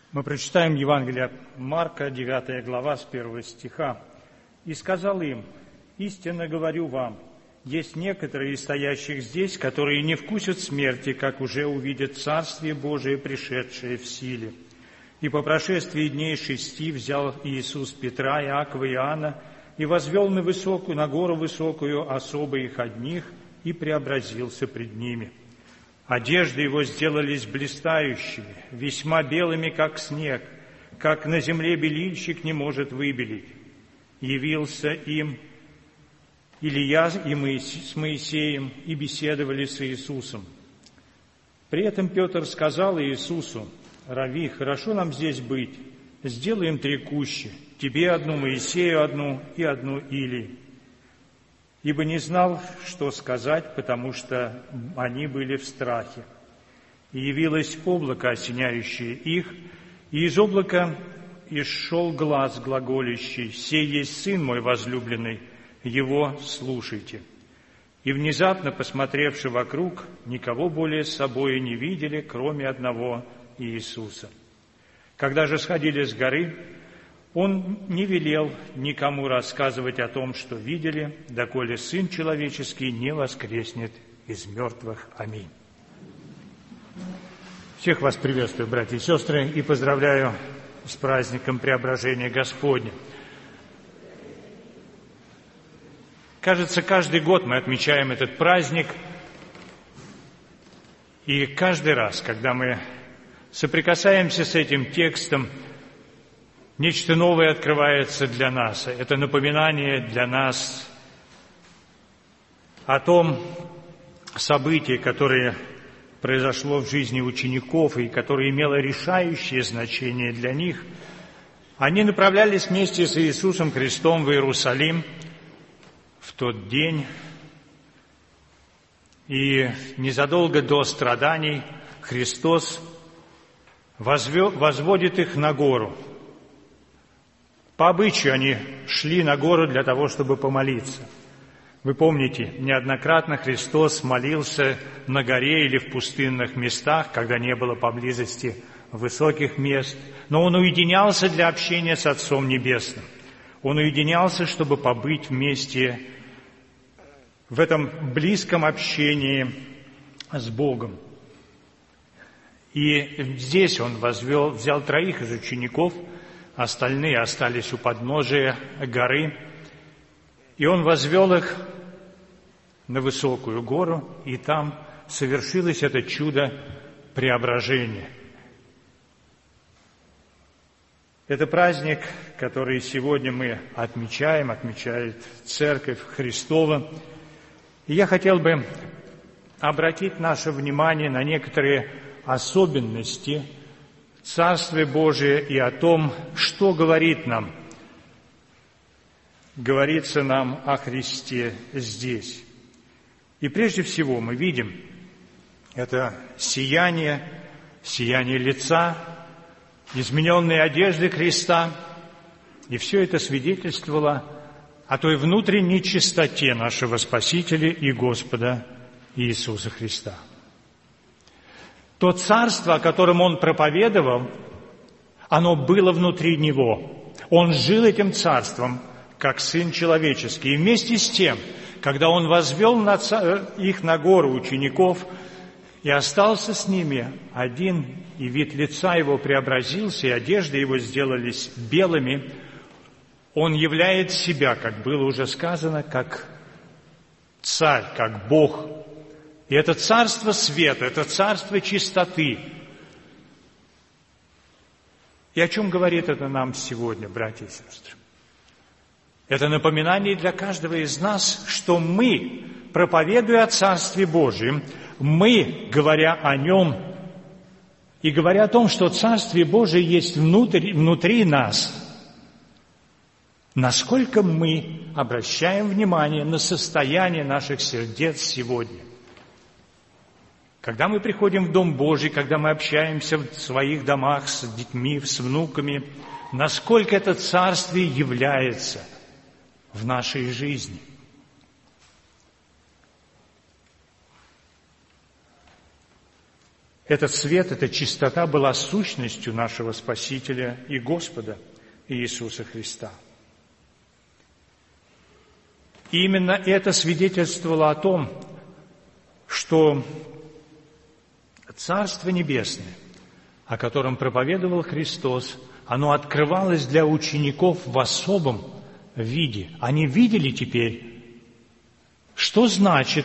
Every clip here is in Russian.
Мы прочитаем Евангелие от Марка, 9 глава, с 1 стиха. «И сказал им: истинно говорю вам, есть некоторые из стоящих здесь, которые не вкусят смерти, как уже увидят Царствие Божие, пришедшее в силе. И по прошествии дней 6 взял Иисус Петра, Иакова и Иоанна и возвел на гору высокую особо их одних и преобразился пред ними. Одежды его сделались блистающими, весьма белыми, как снег, как на земле белильщик не может выбелить. Явился им Илия с Моисеем и беседовали с Иисусом. При этом Петр сказал Иисусу: «Рави, хорошо нам здесь быть, сделаем 3 кущи, тебе одну, Моисею одну и одну Илии». Ибо не знал, что сказать, потому что они были в страхе. И явилось облако, осеняющее их, и из облака исшел глас глаголящий: «Сей есть Сын мой возлюбленный, Его слушайте». И внезапно, посмотревши вокруг, никого более с собой не видели, кроме одного Иисуса. Когда же сходили с горы, Он не велел никому рассказывать о том, что видели, доколе Сын Человеческий не воскреснет из мертвых. Аминь. Всех вас приветствую, братья и сестры, и поздравляю с праздником Преображения Господня. Кажется, каждый год мы отмечаем этот праздник, и каждый раз, когда мы соприкасаемся с этим текстом, нечто новое открывается для нас. Это напоминание для нас о том событии, которое произошло в жизни учеников и которое имело решающее значение для них. Они направлялись вместе с Иисусом Христом в Иерусалим в тот день, и незадолго до страданий Христос возводит их на гору. По обычаю они шли на гору для того, чтобы помолиться. Вы помните, неоднократно Христос молился на горе или в пустынных местах, когда не было поблизости высоких мест, но Он уединялся для общения с Отцом Небесным. Он уединялся, чтобы побыть вместе в этом близком общении с Богом. И здесь Он взял 3 из учеников, остальные остались у подножия горы, и Он возвел их на высокую гору, и там совершилось это чудо преображения. Это праздник, который сегодня мы отмечает Церковь Христова. И я хотел бы обратить наше внимание на некоторые особенности Царствия Божия и о том, что говорится нам о Христе здесь. И прежде всего мы видим это сияние лица, измененные одежды Христа, и все это свидетельствовало о той внутренней чистоте нашего Спасителя и Господа Иисуса Христа. То царство, о котором Он проповедовал, оно было внутри Него. Он жил этим царством, как Сын Человеческий. И вместе с тем, когда Он возвел их на гору учеников и остался с ними один, и вид лица Его преобразился, и одежды Его сделались белыми, Он являет себя, как было уже сказано, как Царь, как Бог. И это царство света, это царство чистоты. И о чем говорит это нам сегодня, братья и сестры? Это напоминание для каждого из нас, что мы, проповедуя о Царстве Божьем, мы, говоря о Нем и говоря о том, что Царствие Божие есть внутри нас, насколько мы обращаем внимание на состояние наших сердец сегодня. Когда мы приходим в Дом Божий, когда мы общаемся в своих домах с детьми, с внуками, насколько это Царствие является в нашей жизни. Этот свет, эта чистота была сущностью нашего Спасителя и Господа Иисуса Христа. И именно это свидетельствовало о том, что Царство Небесное, о котором проповедовал Христос, оно открывалось для учеников в особом виде. Они видели теперь, что значит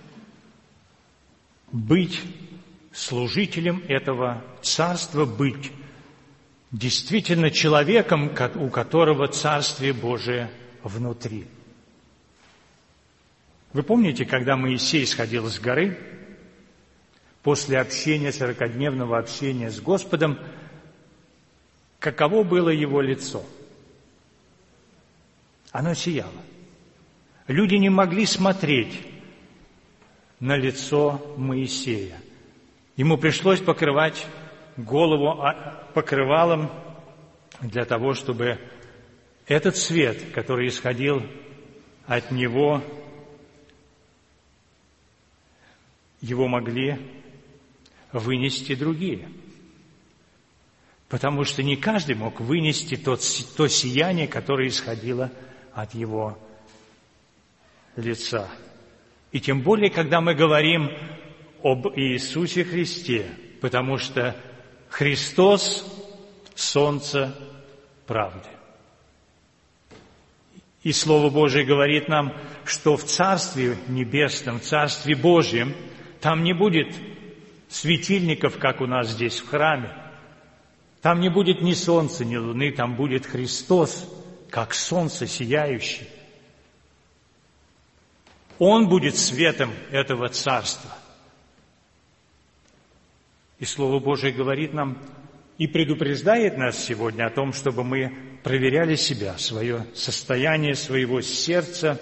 быть служителем этого Царства, быть действительно человеком, у которого Царствие Божие внутри. Вы помните, когда Моисей сходил с горы, после общения, 40-дневного общения с Господом, каково было его лицо? Оно сияло. Люди не могли смотреть на лицо Моисея. Ему пришлось покрывать голову покрывалом для того, чтобы этот свет, который исходил от него, его могли вынести другие. Потому что не каждый мог вынести то сияние, которое исходило от его лица. И тем более, когда мы говорим об Иисусе Христе, потому что Христос – солнце правды. И Слово Божие говорит нам, что в Царстве Небесном, в Царстве Божьем, там не будет светильников, как у нас здесь в храме. Там не будет ни солнца, ни луны, там будет Христос, как солнце сияющий. Он будет светом этого Царства. И Слово Божие говорит нам и предупреждает нас сегодня о том, чтобы мы проверяли себя, свое состояние, своего сердца.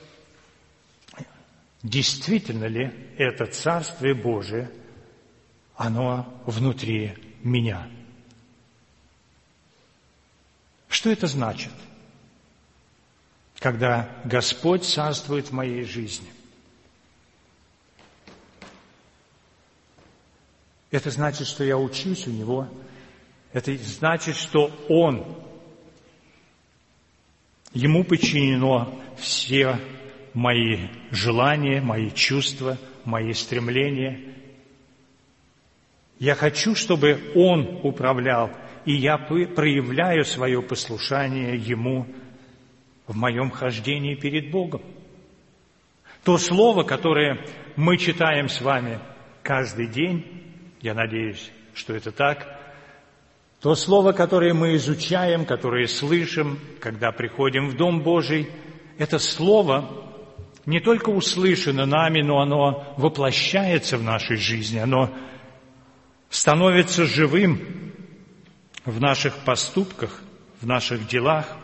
Действительно ли это Царствие Божие, оно внутри меня? Что это значит, когда Господь царствует в моей жизни? Это значит, что я учусь у Него. Это значит, что Ему подчинено все мои желания, мои чувства, мои стремления. Я хочу, чтобы Он управлял, и я проявляю свое послушание Ему в моем хождении перед Богом. То слово, которое мы читаем с вами каждый день, я надеюсь, что это так, то слово, которое мы изучаем, которое слышим, когда приходим в Дом Божий, это слово не только услышано нами, но оно воплощается в нашей жизни, оно становится живым в наших поступках, в наших делах.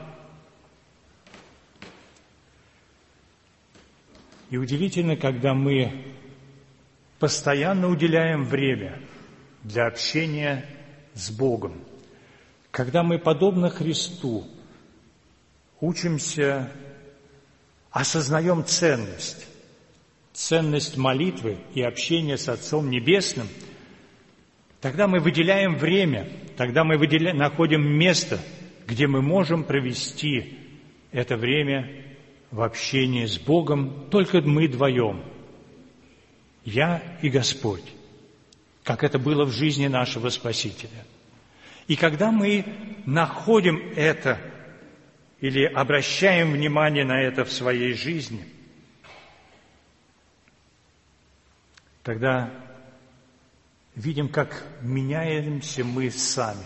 И удивительно, когда мы постоянно уделяем время для общения с Богом, когда мы, подобно Христу, учимся, осознаем ценность молитвы и общения с Отцом Небесным, тогда мы выделяем время, тогда мы находим место, где мы можем провести это время в общении с Богом, только мы вдвоем, я и Господь, как это было в жизни нашего Спасителя. И когда мы находим это или обращаем внимание на это в своей жизни, тогда видим, как меняемся мы сами.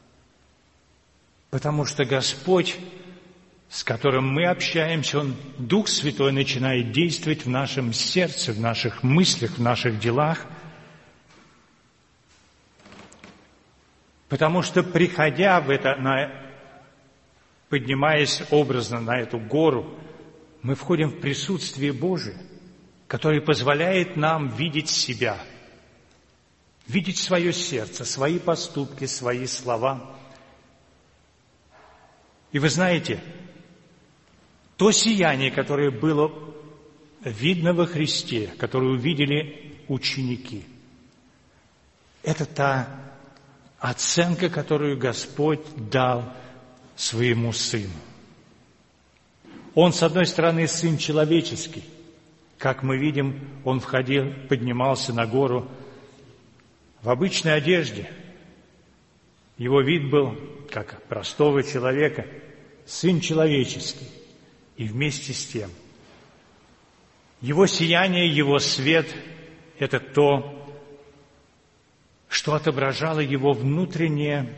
Потому что Господь, с которым мы общаемся, Дух Святой начинает действовать в нашем сердце, в наших мыслях, в наших делах. Потому что, приходя в это, поднимаясь образно на эту гору, мы входим в присутствие Божие, которое позволяет нам видеть себя, видеть свое сердце, свои поступки, свои слова. И вы знаете, то сияние, которое было видно во Христе, которое увидели ученики, Это та оценка, которую Господь дал своему Сыну. Он, с одной стороны, Сын человеческий. Как мы видим, Он входил, поднимался на гору в обычной одежде. Его вид был, как простого человека, Сын человеческий. И вместе с тем, Его сияние, Его свет – это то, что отображало Его внутреннее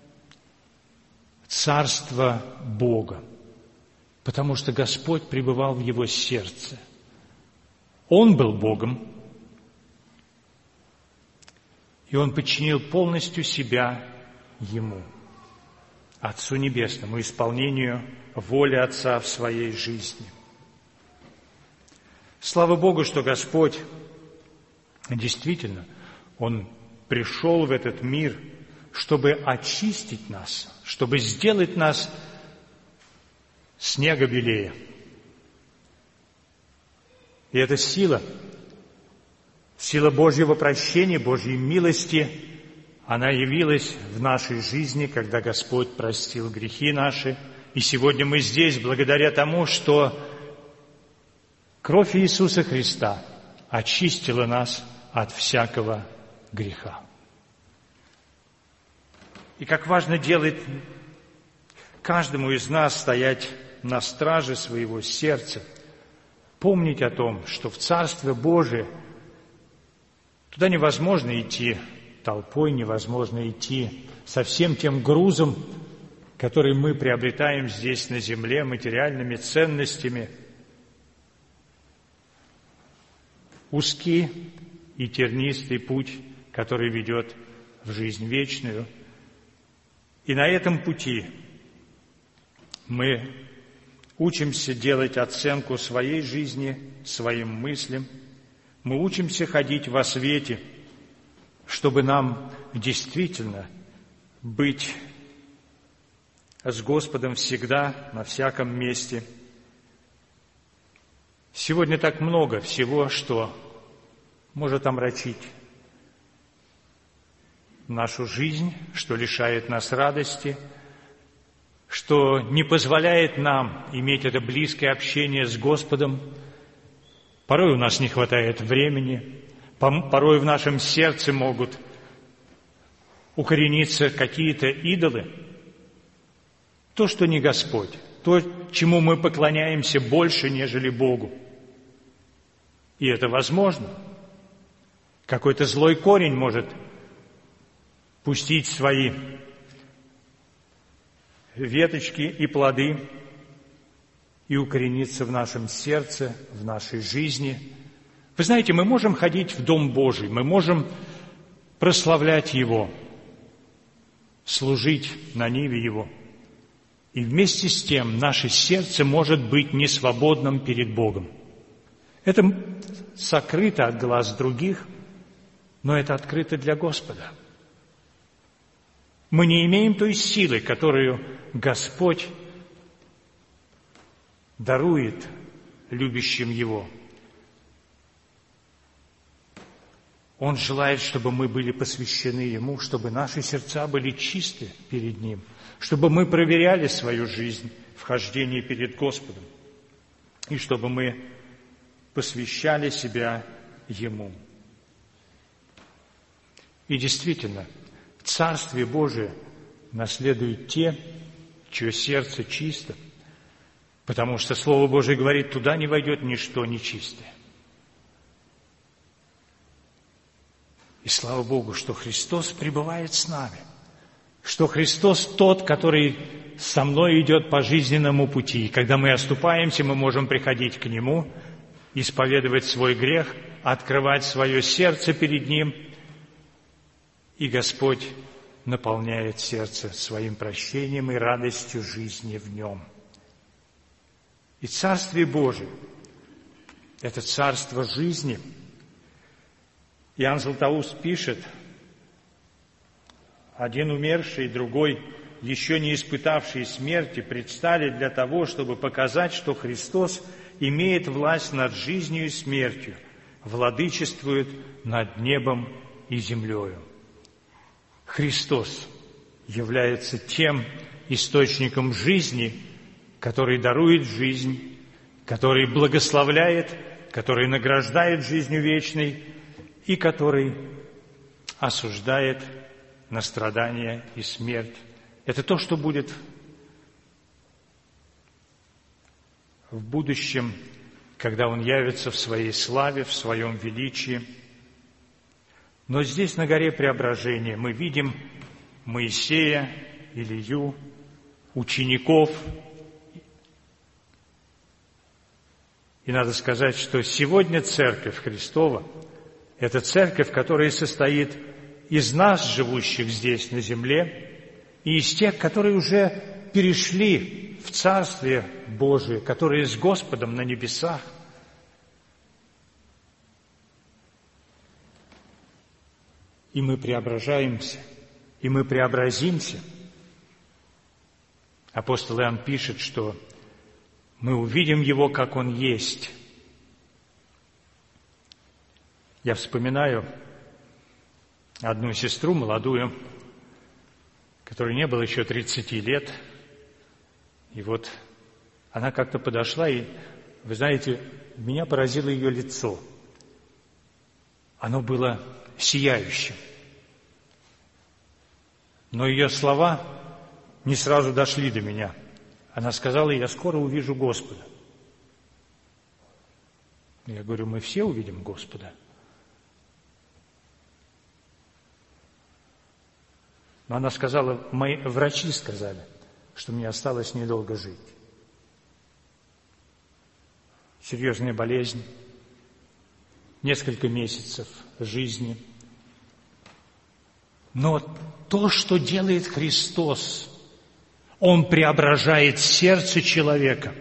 царство Бога. Потому что Господь пребывал в Его сердце. Он был Богом, и Он подчинил полностью себя Ему, Отцу Небесному, исполнению воли Отца в своей жизни. Слава Богу, что Господь действительно, Он пришел в этот мир, чтобы очистить нас, чтобы сделать нас снега белее. И эта сила Божьего прощения, Божьей милости, она явилась в нашей жизни, когда Господь простил грехи наши. И сегодня мы здесь благодаря тому, что кровь Иисуса Христа очистила нас от всякого греха. И как важно делать каждому из нас стоять на страже своего сердца, помнить о том, что в Царствие Божие туда невозможно идти толпой, невозможно идти со всем тем грузом, который мы приобретаем здесь на земле, материальными ценностями. Узкий и тернистый путь, который ведет в жизнь вечную. И на этом пути мы учимся делать оценку своей жизни, своим мыслям. Мы учимся ходить во свете, чтобы нам действительно быть с Господом всегда, на всяком месте. Сегодня так много всего, что может омрачить нашу жизнь, что лишает нас радости, что не позволяет нам иметь это близкое общение с Господом. Порой у нас не хватает времени, порой в нашем сердце могут укорениться какие-то идолы. То, что не Господь, то, чему мы поклоняемся больше, нежели Богу. И это возможно. Какой-то злой корень может пустить свои веточки и плоды и укорениться в нашем сердце, в нашей жизни. Вы знаете, мы можем ходить в Дом Божий, мы можем прославлять Его, служить на ниве Его. И вместе с тем наше сердце может быть несвободным перед Богом. Это сокрыто от глаз других, но это открыто для Господа. Мы не имеем той силы, которую Господь дарует любящим Его. Он желает, чтобы мы были посвящены Ему, чтобы наши сердца были чисты перед Ним, чтобы мы проверяли свою жизнь в хождении перед Господом, и чтобы мы посвящали себя Ему. И действительно, в Царстве Божие наследуют те, чье сердце чисто, потому что Слово Божие говорит, туда не войдет ничто нечистое. И слава Богу, что Христос пребывает с нами, что Христос тот, который со мной идет по жизненному пути. И когда мы оступаемся, мы можем приходить к Нему, исповедовать свой грех, открывать свое сердце перед Ним, и Господь наполняет сердце своим прощением и радостью жизни в нем. И Царствие Божие – это царство жизни. Иоанн Златоуст пишет, один умерший, другой, еще не испытавший смерти, предстали для того, чтобы показать, что Христос имеет власть над жизнью и смертью, владычествует над небом и землею. Христос является тем источником жизни, который дарует жизнь, который благословляет, который награждает жизнью вечной и который осуждает на страдания и смерть. Это то, что будет в будущем, когда Он явится в Своей славе, в Своем величии. Но здесь, на горе Преображения, мы видим Моисея, Илью, учеников. И надо сказать, что сегодня Церковь Христова – это Церковь, которая состоит из нас, живущих здесь на земле, и из тех, которые уже перешли в Царствие Божие, которые с Господом на небесах. И мы преображаемся, и мы преобразимся. Апостол Иоанн пишет, что мы увидим Его, как Он есть. Я вспоминаю одну сестру молодую, которой не было еще 30 лет. И вот она как-то подошла, и, вы знаете, меня поразило ее лицо. Оно было сияющим. Но ее слова не сразу дошли до меня. Она сказала: я скоро увижу Господа. Я говорю: мы все увидим Господа. Но она сказала: мои врачи сказали, что мне осталось недолго жить. Серьезная болезнь, несколько месяцев жизни. Но то, что делает Христос, Он преображает сердце человека.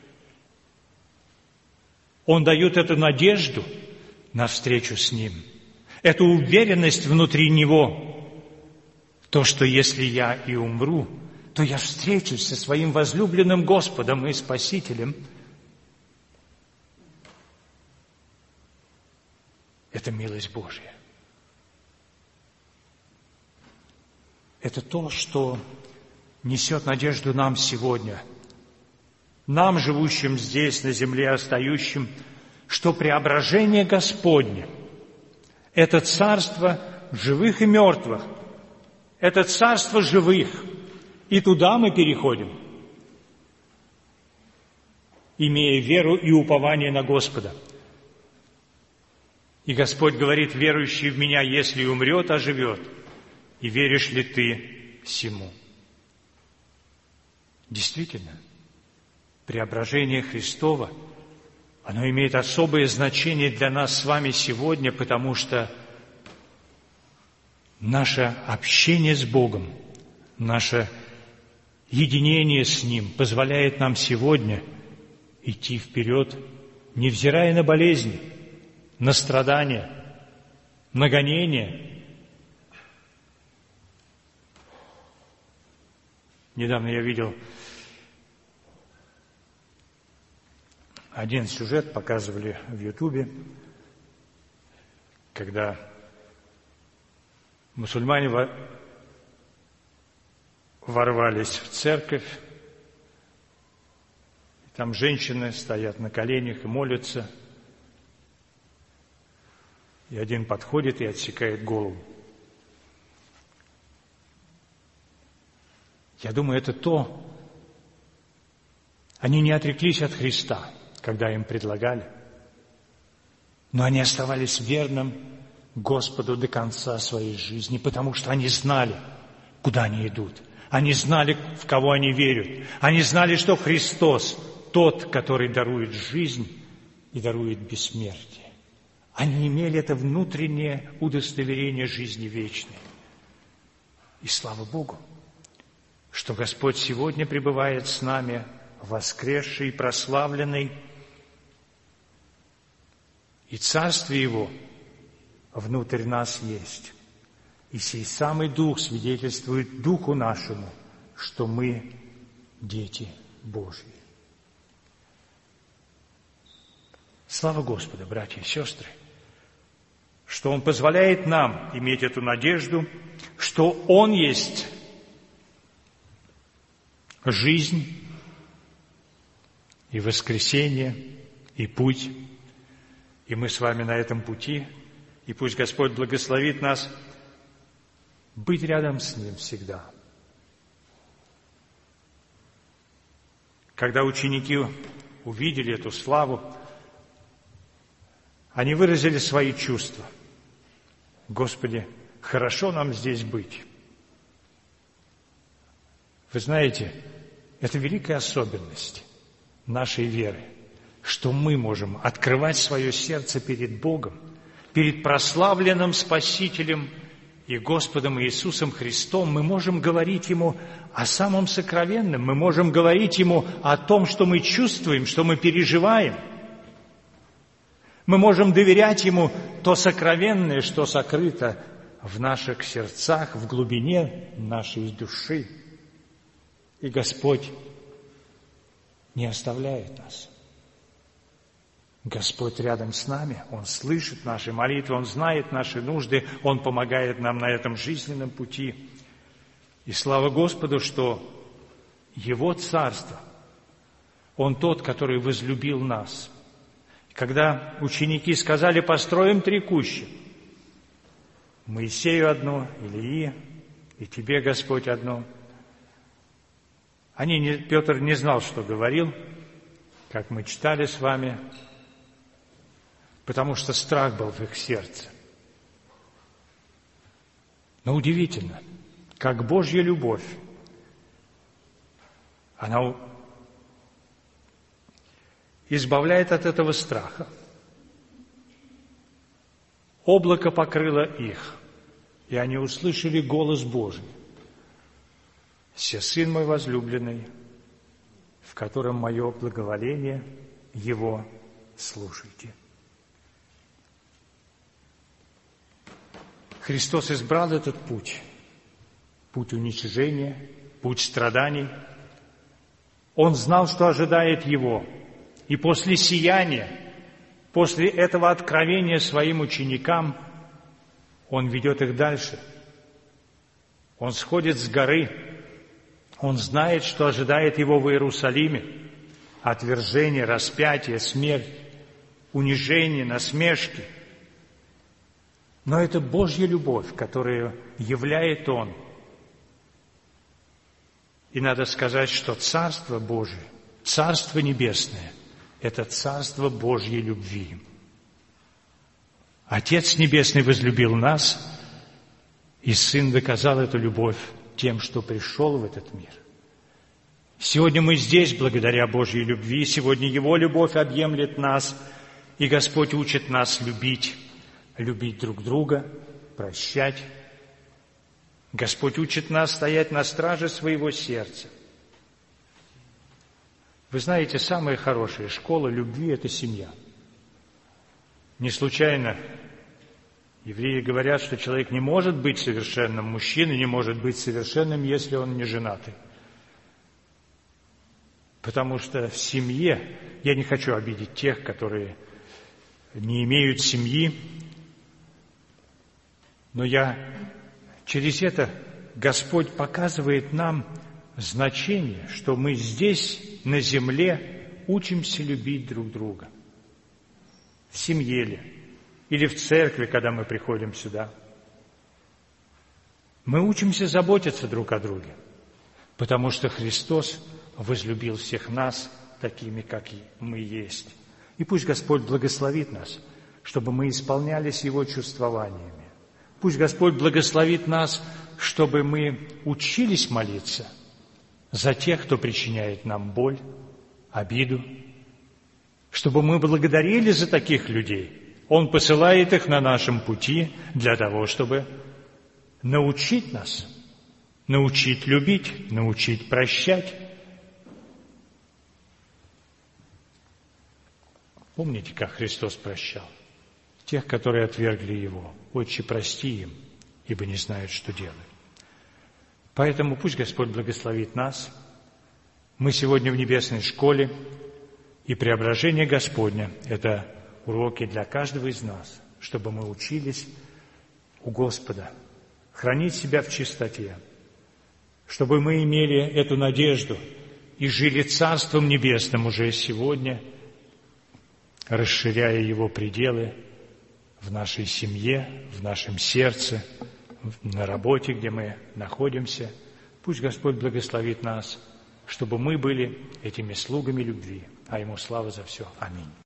Он дает эту надежду на встречу с Ним, эту уверенность внутри Него, то, что если я и умру, то я встречусь со своим возлюбленным Господом и Спасителем. Это милость Божья. Это то, что несет надежду нам сегодня, нам, живущим здесь, на земле, остающим, что преображение Господне – это царство живых и мертвых, это царство живых, и туда мы переходим, имея веру и упование на Господа. И Господь говорит: верующий в Меня, если и умрет, оживет. И веришь ли ты сему? Действительно, преображение Христово, оно имеет особое значение для нас с вами сегодня, потому что наше общение с Богом, наше единение с Ним позволяет нам сегодня идти вперед, невзирая на болезни, на страдания, на гонения. Недавно я видел один сюжет, показывали в Ютубе, когда мусульмане ворвались в церковь, и там женщины стоят на коленях и молятся, и один подходит и отсекает голову. Я думаю, это то. Они не отреклись от Христа, когда им предлагали, но они оставались верным Господу до конца своей жизни, потому что они знали, куда они идут. Они знали, в кого они верят. Они знали, что Христос тот, который дарует жизнь и дарует бессмертие. Они имели это внутреннее удостоверение жизни вечной. И слава Богу, что Господь сегодня пребывает с нами, воскресший и прославленный, и Царствие Его внутрь нас есть. И сей самый Дух свидетельствует Духу нашему, что мы дети Божьи. Слава Господу, братья и сестры! что Он позволяет нам иметь эту надежду, что Он есть жизнь и воскресение, и путь, и мы с вами на этом пути, и пусть Господь благословит нас быть рядом с Ним всегда. Когда ученики увидели эту славу, они выразили свои чувства. Господи, хорошо нам здесь быть. Вы знаете, это великая особенность нашей веры, что мы можем открывать свое сердце перед Богом, перед прославленным Спасителем и Господом Иисусом Христом. Мы можем говорить Ему о самом сокровенном, мы можем говорить Ему о том, что мы чувствуем, что мы переживаем. Мы можем доверять Ему то сокровенное, что сокрыто в наших сердцах, в глубине нашей души. И Господь не оставляет нас. Господь рядом с нами, Он слышит наши молитвы, Он знает наши нужды, Он помогает нам на этом жизненном пути. И слава Господу, что Его Царство, Он тот, который возлюбил нас. Когда ученики сказали: построим 3 кущи, Моисею одно, Илии, и тебе, Господь, одно. Петр не знал, что говорил, как мы читали с вами, потому что страх был в их сердце. Но удивительно, как Божья любовь, она избавляет от этого страха. Облако покрыло их, и они услышали голос Божий: «Се Сын мой возлюбленный, в котором мое благоволение, Его слушайте». Христос избрал этот путь уничижения, путь страданий. Он знал, что ожидает Его. И после сияния, после этого откровения своим ученикам, Он ведет их дальше. Он сходит с горы. Он знает, что ожидает Его в Иерусалиме. Отвержение, распятие, смерть, унижение, насмешки. Но это Божья любовь, которую являет Он. И надо сказать, что Царство Божие, Царство Небесное, это Царство Божьей любви. Отец Небесный возлюбил нас, и Сын доказал эту любовь тем, что пришел в этот мир. Сегодня мы здесь благодаря Божьей любви, сегодня Его любовь объемлет нас, и Господь учит нас любить друг друга, прощать. Господь учит нас стоять на страже своего сердца. Вы знаете, самая хорошая школа любви – это семья. Не случайно евреи говорят, что человек не может быть совершенным, мужчина не может быть совершенным, если он не женатый. Потому что в семье, я не хочу обидеть тех, которые не имеют семьи, но через это Господь показывает нам значение, что мы здесь, на земле, учимся любить друг друга. В семье ли, или в церкви, когда мы приходим сюда. Мы учимся заботиться друг о друге, потому что Христос возлюбил всех нас такими, как и мы есть. И пусть Господь благословит нас, чтобы мы исполнялись Его чувствованиями. Пусть Господь благословит нас, чтобы мы учились молиться за тех, кто причиняет нам боль, обиду, чтобы мы благодарили за таких людей. Он посылает их на нашем пути для того, чтобы научить нас, научить любить, научить прощать. Помните, как Христос прощал тех, которые отвергли Его? «Отче, прости им, ибо не знают, что делают». Поэтому пусть Господь благословит нас. Мы сегодня в небесной школе, и преображение Господня – это уроки для каждого из нас. чтобы мы учились у Господа хранить себя в чистоте, чтобы мы имели эту надежду и жили Царством Небесным уже сегодня, расширяя его пределы в нашей семье, в нашем сердце, на работе, где мы находимся. Пусть Господь благословит нас, чтобы мы были этими слугами любви, а Ему слава за все. Аминь.